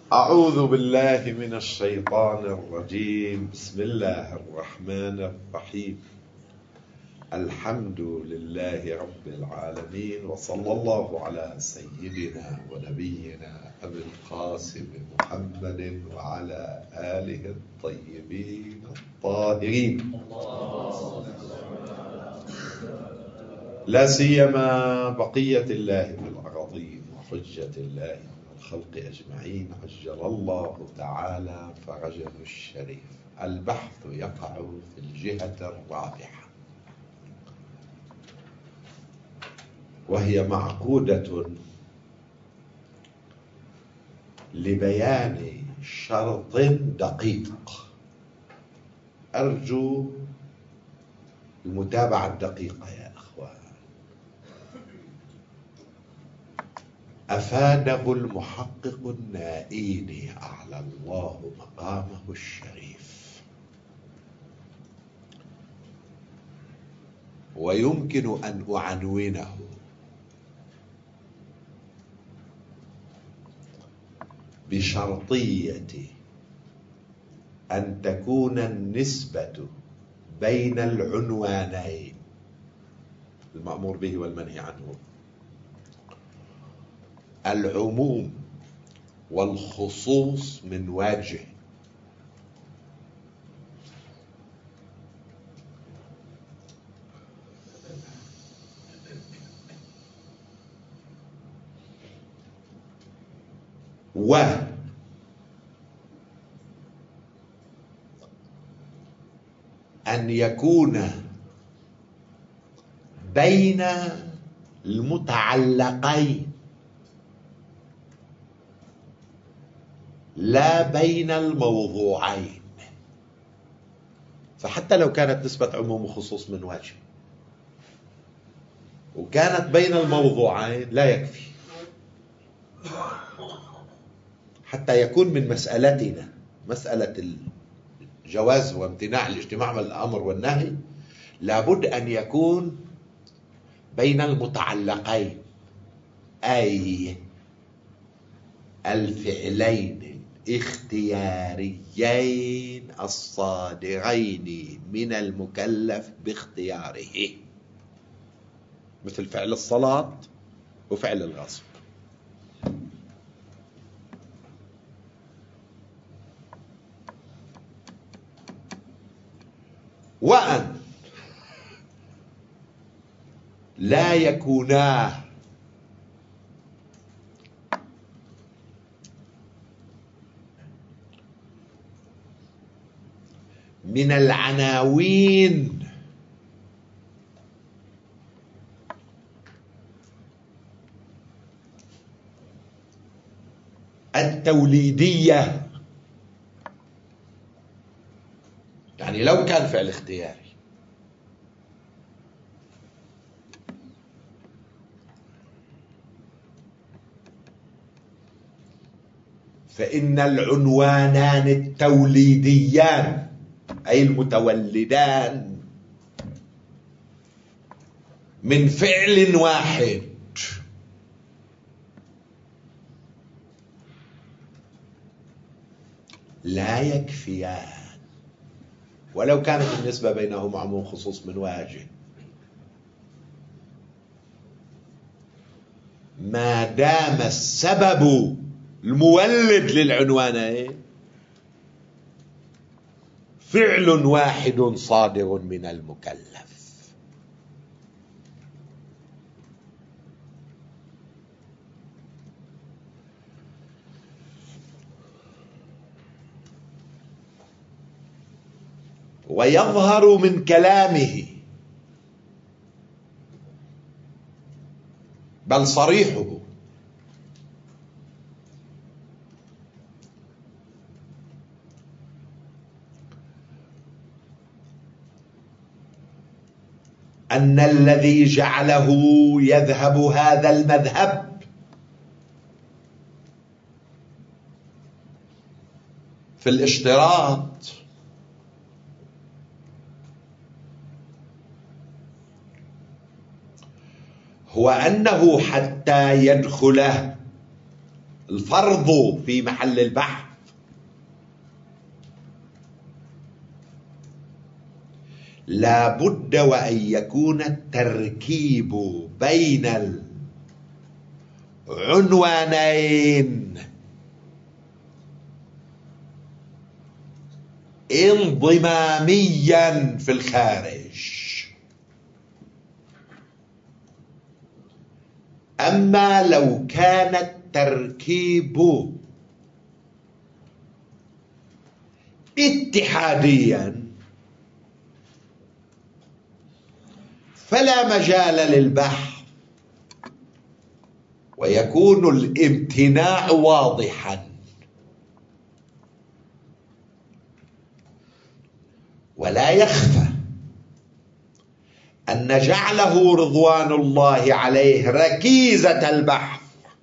أعوذ بالله من الشيطان الرجيم. بسم الله الرحمن الرحيم. الحمد لله رب العالمين، وصلى الله على سيدنا ونبينا أبي القاسم محمد وعلى آله الطيبين الطاهرين، لا سيما بقية الله في الأراضين وحجة الله الخلق أجمعين، عجل الله تعالى فرجه الشريف. البحث يقع في الجهة الرابعة، وهي معقودة لبيان شرط دقيق. أرجو المتابعة الدقيقة يا أخوان. أفاده المحقق النائيني أعلى الله مقامه الشريف، ويمكن أن أعنونه بشرطية أن تكون النسبة بين العنوانين المأمور به والمنهي عنه، العموم والخصوص، من وجه، وأن يكون بين المتعلقين لا بين الموضوعين. فحتى لو كانت نسبة عموم وخصوص من وجه وكانت بين الموضوعين لا يكفي، حتى يكون من مسألتنا مسألة الجواز وامتناع الاجتماع من الأمر والنهي، لابد أن يكون بين المتعلقين، أي الفعلين الاختياريين الصادرين من المكلف باختياره، مثل فعل الصلاة وفعل الغصب. وأن لا يكونا من العناوين التوليدية. يعني لو كان فعل اختياري فإن العنوانان التوليديان أي المتولدان من فعل واحد لا يكفيان، ولو كانت النسبة بينهما عموم خصوص من واجه، ما دام السبب المولد للعنوانين فعل واحد صادر من المكلف. ويظهر من كلامه، بل صريحه، أن الذي جعله يذهب هذا المذهب في الاشتراط هو أنه حتى يدخل الفرض في محل البحث. لا بد وأن يكون التركيب بين العنوانين انضماميا في الخارج. أما لو كان التركيب اتحاديا فلا مجال للبحث، ويكون الامتناع واضحا. ولا يخفى أن جعله رضوان الله عليه ركيزة البحث،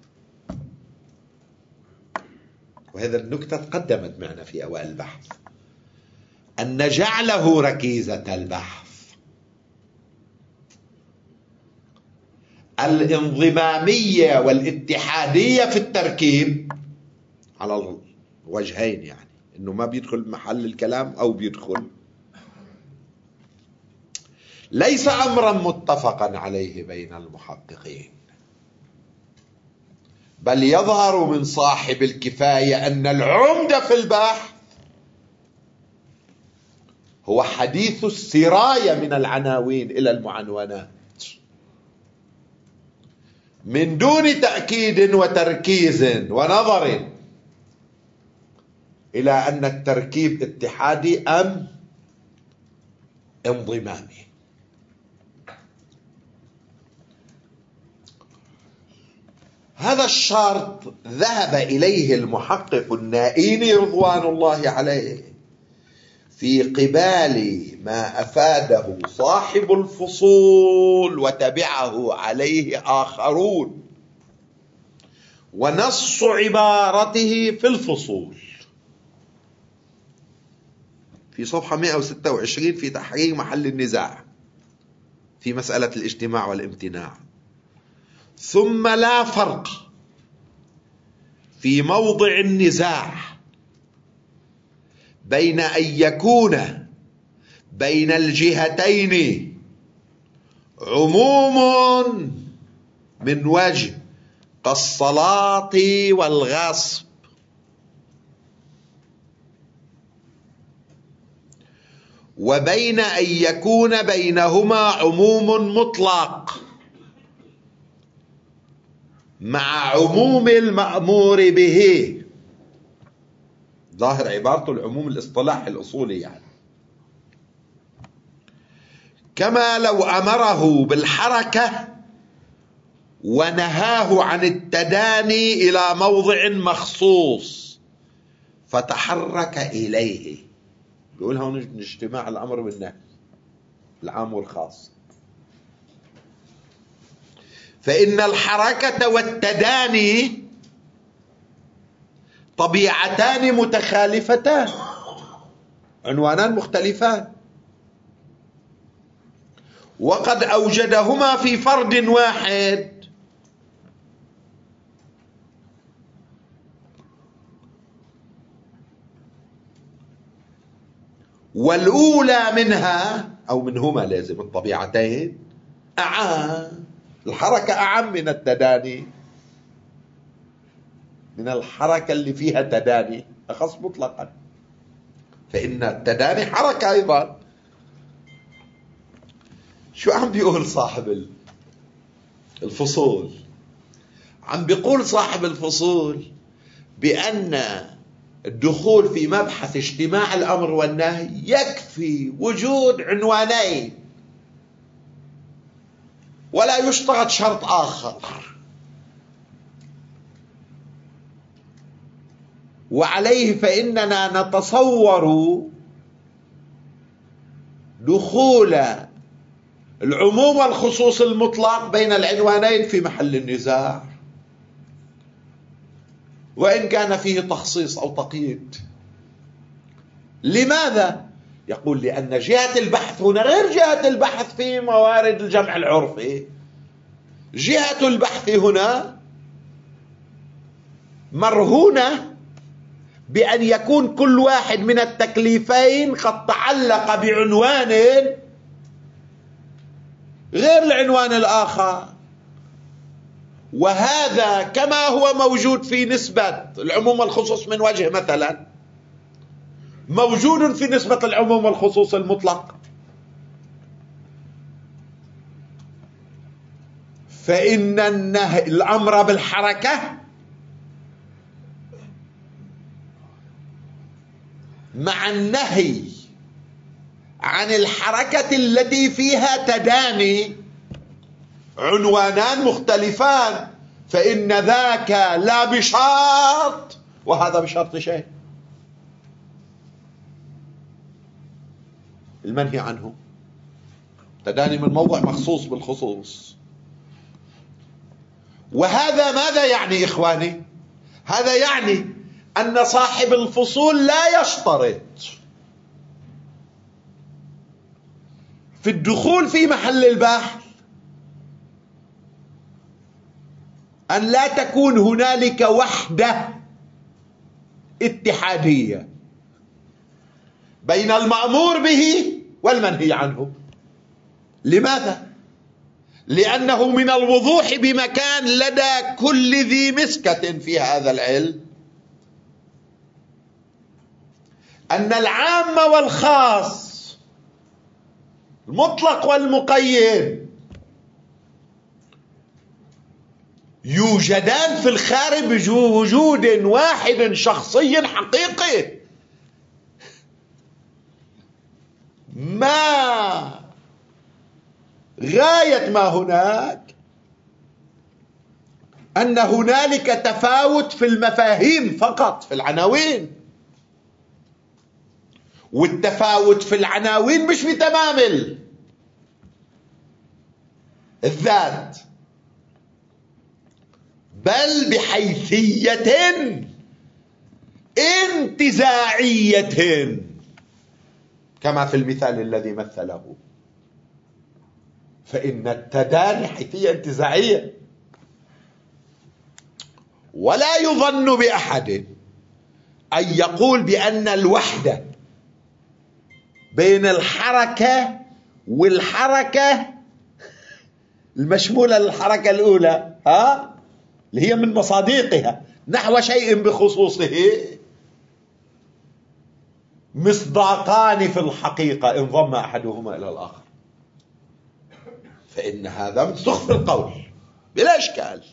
وهذا النكتة تقدمت معنا في أوائل البحث، أن جعله ركيزة البحث الانضمامية والاتحادية في التركيب على الوجهين، يعني إنه ما بيدخل محل الكلام أو بيدخل، ليس أمرا متفقا عليه بين المحققين، بل يظهر من صاحب الكفاية أن العمدة في البحث هو حديث السراية من العناوين إلى المعنونات من دون تأكيد وتركيز ونظر إلى أن التركيب اتحادي أم انضمامي. هذا الشرط ذهب إليه المحقق النائيني رضوان الله عليه في قبال ما أفاده صاحب الفصول وتبعه عليه آخرون، ونص عبارته في الفصول في صفحة 126 في تحقيق محل النزاع في مسألة الاجتماع والامتناع: ثم لا فرق في موضع النزاع بين أن يكون بين الجهتين عموم من وجه كالصلاة والغصب، وبين أن يكون بينهما عموم مطلق مع عموم المأمور به. ظاهر عبارته العموم الاصطلاحي الأصولي، يعني كما لو أمره بالحركة ونهاه عن التداني إلى موضع مخصوص فتحرك إليه. بيقول هون اجتماع الأمر والنهي العام والخاص، فإن الحركة والتداني طبيعتان متخالفتان، عنوانان مختلفان، وقد أوجدهما في فرد واحد، والأولى منها أو منهما لازم الطبيعتين أعام. الحركة أعم من التداني، من الحركة اللي فيها تداني أخص مطلقا، فإن التداني حركة أيضا. شو عم بيقول صاحب الفصول؟ عم بيقول صاحب الفصول بأن الدخول في مبحث اجتماع الأمر والنهي يكفي وجود عنوانين ولا يشترط شرط آخر، وعليه فإننا نتصور دخول العموم والخصوص المطلق بين العنوانين في محل النزاع، وإن كان فيه تخصيص أو تقييد. لماذا؟ يقول لأن جهة البحث هنا غير جهة البحث في موارد الجمع العرفي. جهة البحث هنا مرهونة بأن يكون كل واحد من التكليفين قد تعلق بعنوان غير العنوان الآخر، وهذا كما هو موجود في نسبة العموم والخصوص من وجه مثلا موجود في نسبة العموم والخصوص المطلق. فإن الأمر بالحركة مع النهي عن الحركة التي فيها تداني عنوانان مختلفان، فإن ذاك لا بشرط وهذا بشرط شيء. المنهي عنه تداني من موضع مخصوص بالخصوص. وهذا ماذا يعني إخواني؟ هذا يعني أن صاحب الفصول لا يشترط في الدخول في محل البحث أن لا تكون هنالك وحدة اتحادية بين المأمور به والمنهي عنه. لماذا؟ لأنه من الوضوح بمكان لدى كل ذي مسكة في هذا العلم أن العام والخاص المطلق والمقيد يوجدان في الخارج بوجود واحد شخصي حقيقي. ما غاية ما هناك أن هنالك تفاوت في المفاهيم فقط في العناوين، والتفاوت في العناوين مش بتمام الذات بل بحيثية انتزاعية كما في المثال الذي مثله. فإن التداني حيثية انتزاعية، ولا يظن بأحد أن يقول بأن الوحدة بين الحركة والحركة المشمولة للحركة الأولى اللي هي من مصادقها نحو شيء بخصوصه مصداقان في الحقيقة إن ضم أحدهما إلى الآخر، فإن هذا منسوخ في القول بلا إشكال.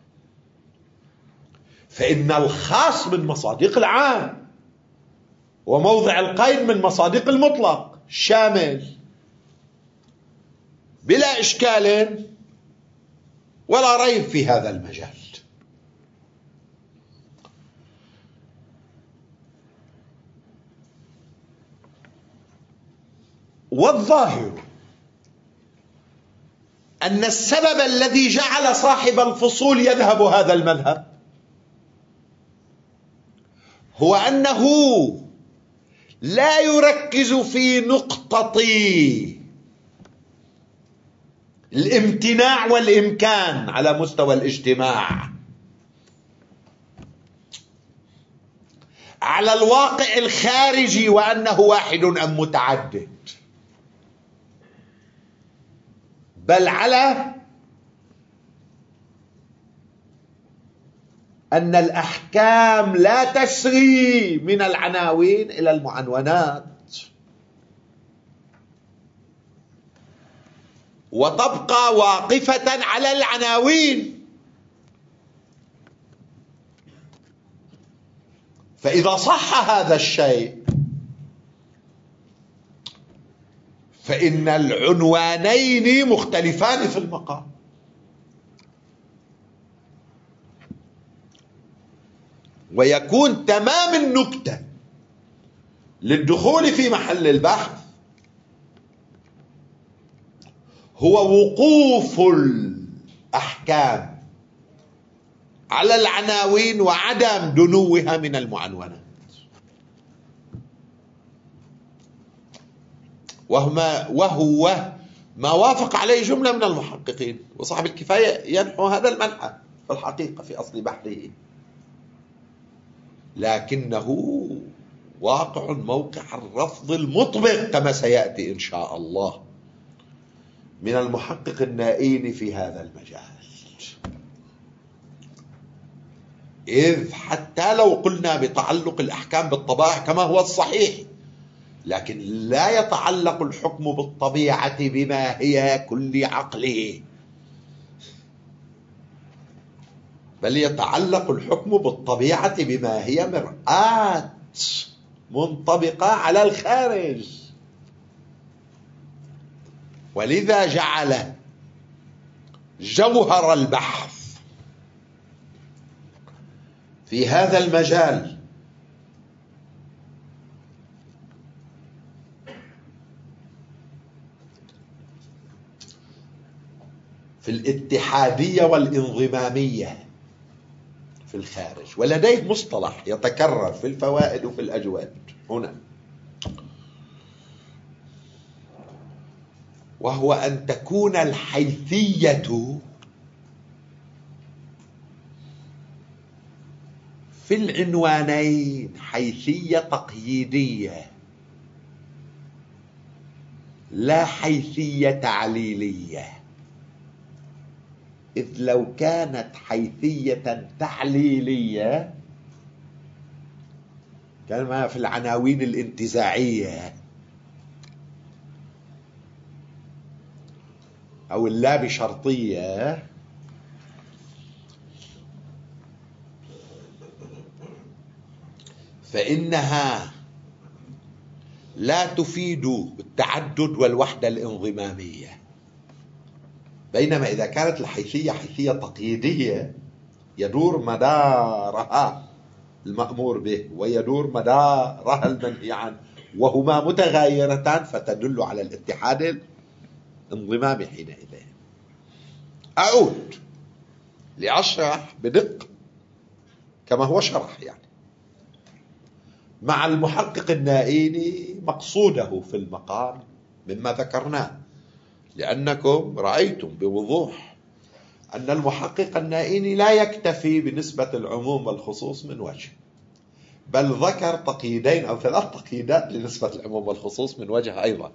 فإن الخاص من مصادق العام وموضع القيد من مصادق المطلق شامل بلا إشكال ولا ريب في هذا المجال. والظاهر أن السبب الذي جعل صاحب الفصول يذهب هذا المذهب هو أنه لا يركز في نقطة الامتناع والإمكان على مستوى الاجتماع على الواقع الخارجي وأنه واحد أم متعدد، بل على أن الأحكام لا تسري من العناوين إلى المعنونات وتبقى واقفة على العناوين. فإذا صح هذا الشيء فإن العنوانين مختلفان في المقام، ويكون تمام النكتة للدخول في محل البحث هو وقوف الأحكام على العناوين وعدم دنوها من المعنونات، وهو ما وافق عليه جملة من المحققين، وصاحب الكفاية ينحو هذا المنحى في الحقيقة في أصل بحثه. لكنه واقع موقع الرفض المطبق كما سيأتي إن شاء الله من المحقق النائين في هذا المجال. إذ حتى لو قلنا بتعلق الأحكام بالطبائع كما هو الصحيح، لكن لا يتعلق الحكم بالطبيعة بما هي كل عقله، بل يتعلق الحكم بالطبيعة بما هي مرآة منطبقة على الخارج. ولذا جعل جوهر البحث في هذا المجال في الاتحادية والانضمامية في الخارج. ولديه مصطلح يتكرر في الفوائد وفي الأجواد هنا، وهو أن تكون الحيثية في العنوانين حيثية تقييدية لا حيثية تعليلية. إذ لو كانت حيثية تعليلية كان ما في العناوين الانتزاعية أو اللا بشرطية فإنها لا تفيد التعدد والوحدة الانضمامية. بينما إذا كانت الحيثية حيثية تقييدية يدور مدارها المأمور به ويدور مدارها المنهي عنه، وهما متغايرتان، فتدل على الاتحاد الانضمامي حينئذ. أعود لأشرح بدقة كما هو شرح يعني مع المحقق النائيني مقصوده في المقام مما ذكرناه، لأنكم رأيتم بوضوح أن المحقق النائيني لا يكتفي بنسبة العموم والخصوص من وجه، بل ذكر تقييدين أو 3 تقييدات لنسبة العموم والخصوص من وجه أيضا.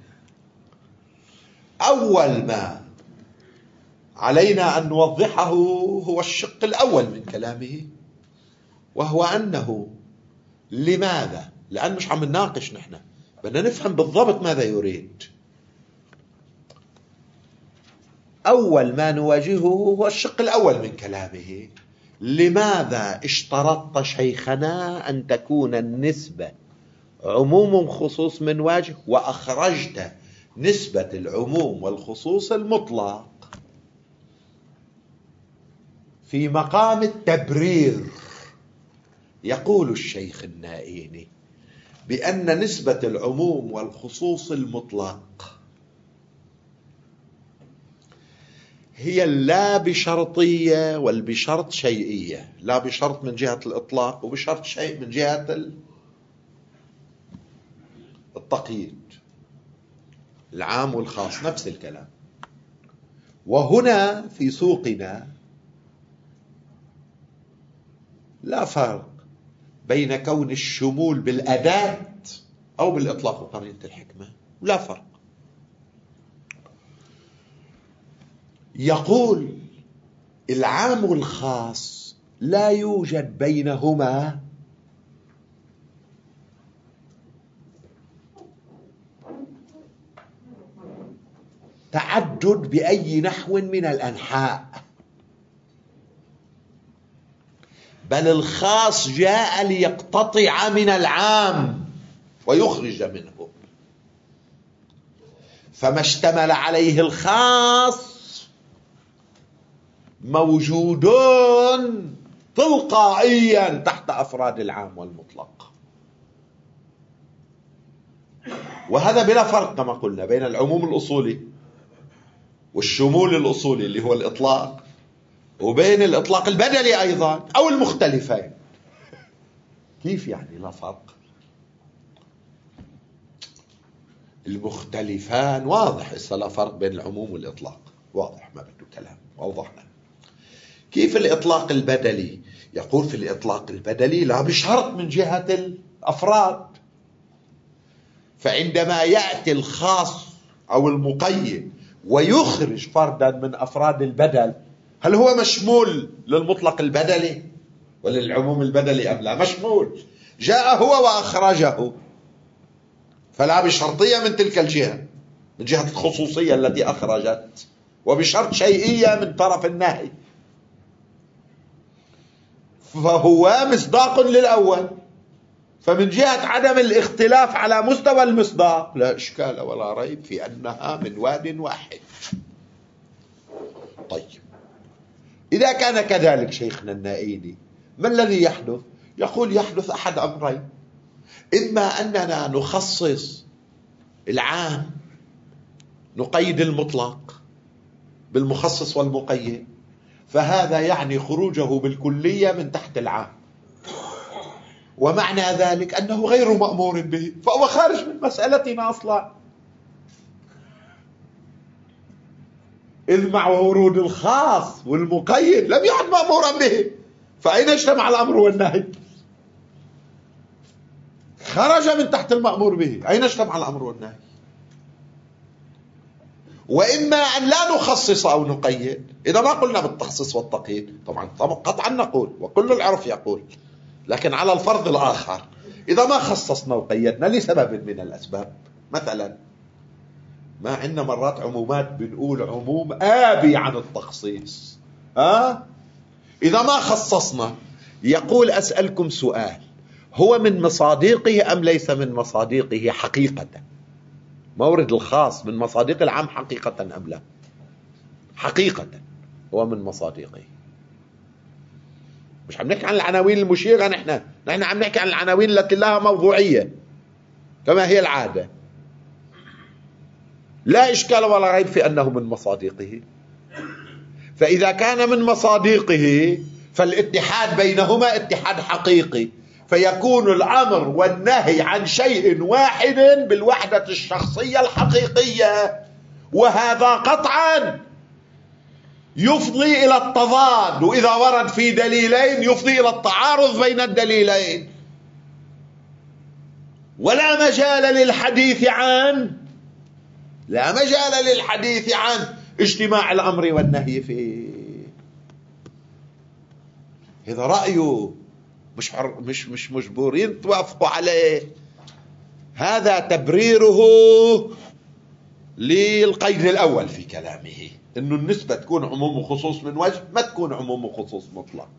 أول ما علينا أن نوضحه هو الشق الأول من كلامه، وهو أنه لماذا؟ لأن مش عم نناقش، نحن بدنا نفهم بالضبط ماذا يريد. أول ما نواجهه هو الشق الأول من كلامه: لماذا اشترطت شيخنا أن تكون النسبة عموم خصوص من وجه وأخرجت نسبة العموم والخصوص المطلق؟ في مقام التبرير يقول الشيخ النائيني بأن نسبة العموم والخصوص المطلق هي اللا بشرطية والبشرط شيئية. لا بشرط من جهة الإطلاق وبشرط شيء من جهة التقييد، العام والخاص نفس الكلام. وهنا في سوقنا لا فرق بين كون الشمول بالأداة أو بالإطلاق وقرينة الحكمة، لا فرق. يقول العام والخاص لا يوجد بينهما تعدد بأي نحو من الأنحاء، بل الخاص جاء ليقتطع من العام ويخرج منه، فما اشتمل عليه الخاص موجود تلقائيا تحت أفراد العام والمطلق. وهذا بلا فرق كما قلنا بين العموم الأصولي والشمول الأصولي اللي هو الإطلاق، وبين الإطلاق البدلي أيضا أو المختلفين. كيف يعني لا فرق؟ المختلفان واضح، إذا لا فرق بين العموم والإطلاق واضح، ما بده كلام، وأوضحنا. كيف الإطلاق البدلي؟ يقول في الإطلاق البدلي لا بشرط من جهة الأفراد. فعندما يأتي الخاص أو المقيد ويخرج فردا من أفراد البدل، هل هو مشمول للمطلق البدلي وللعموم البدلي أم لا؟ مشمول. جاء هو وأخرجه، فلا بشرطية من تلك الجهة، من جهة الخصوصية التي أخرجت، وبشرط شيئية من طرف النهي، فهو مصداق للأول. فمن جهة عدم الاختلاف على مستوى المصداق لا إشكال ولا ريب في أنها من واد واحد. طيب، إذا كان كذلك شيخنا النائيني، ما الذي يحدث؟ يقول يحدث أحد أمرين: إما أننا نخصص العام، نقيد المطلق بالمخصص والمقيد، فهذا يعني خروجه بالكلية من تحت العام، ومعنى ذلك أنه غير مأمور به، فهو خارج من مسألتنا أصلا، إذ مع ورود الخاص والمقيد لم يعد مأمورا به، فأين اجتمع الأمر والنهي؟ خرج من تحت المأمور به، أين اجتمع الأمر والنهي؟ وإما أن لا نخصص أو نقيد. إذا ما قلنا بالتخصيص والتقييد، طبعا قطعا نقول وكل العرف يقول، لكن على الفرض الآخر إذا ما خصصنا وقيدنا لسبب من الأسباب، مثلا ما عندنا مرات عمومات بنقول عموم آبي عن التخصيص، إذا ما خصصنا، يقول أسألكم سؤال: هو من مصادقه أم ليس من مصادقه حقيقة؟ مورد الخاص من مصادق العام حقيقة أم لا؟ حقيقة هو من مصادقه. مش عم نحكي عن العناوين المشيرة، نحن عم نحكي عن العناوين التي لها موضوعية كما هي العادة. لا إشكال ولا ريب في أنه من مصادقه. فإذا كان من مصادقه فالاتحاد بينهما اتحاد حقيقي، فيكون الأمر والنهي عن شيء واحد بالوحدة الشخصية الحقيقية، وهذا قطعا يفضي إلى التضاد، وإذا ورد في دليلين يفضي إلى التعارض بين الدليلين، ولا مجال للحديث عن اجتماع الأمر والنهي فيه. هذا رأيه مش مجبورين توافقوا عليه، هذا تبريره للقيد الأول في كلامه، إنه النسبة تكون عموم وخصوص من وجه، ما تكون عموم وخصوص مطلق.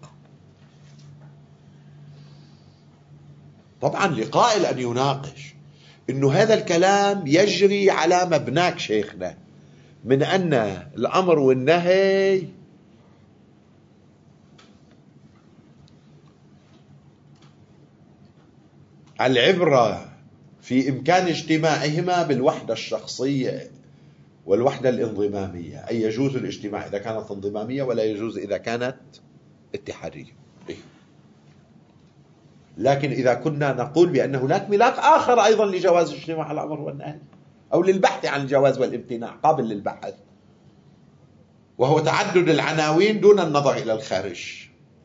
طبعا لقائل أن يناقش إنه هذا الكلام يجري على مبناك شيخنا من أن الأمر والنهي العبرة في إمكان اجتماعهما بالوحدة الشخصية والوحدة الانضمامية، أي يجوز الاجتماع إذا كانت انضمامية ولا يجوز إذا كانت اتحادية. لكن إذا كنا نقول بأن هناك ملاك آخر أيضا لجواز اجتماع الأمر والنهي أو للبحث عن الجواز والامتناع قابل للبحث، وهو تعدد العناوين دون النظر إلى الخارج،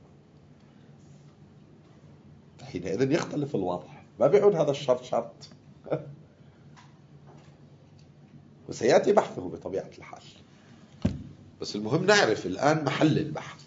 فحينئذ يختلف الوضع، ما بيعود هذا الشرط شرط وسيأتي بحثه بطبيعة الحال. بس المهم نعرف الآن محل البحث.